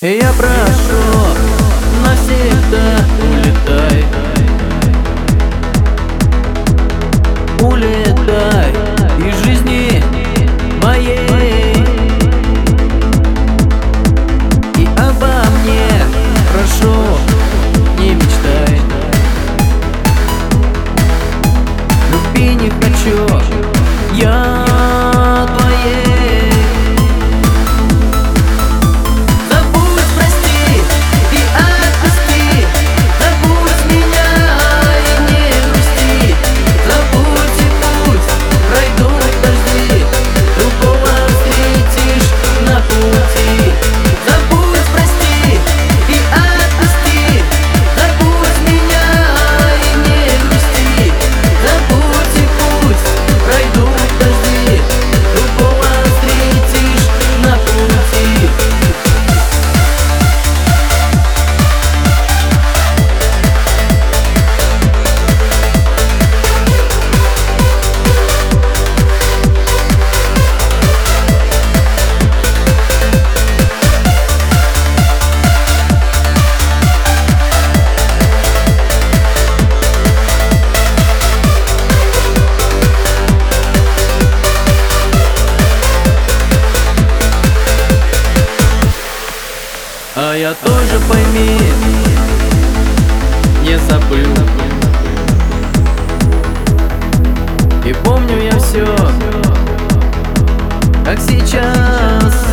И я прошу, навсегда улетай. Улетай из жизни моей. И обо мне прошу, не мечтай. Любви не хочу я твоей. Забудь, прости и отпусти. Забудь меня и не грусти. Забудь и пусть пройдут дожди. Другого встретишь на пути. Забудь, прости и отпусти. Забудь меня и не грусти. Забудь и пусть пройдут дожди. Другого встретишь на пути. А я тоже, пойми, не забыл. И помню я все, как сейчас.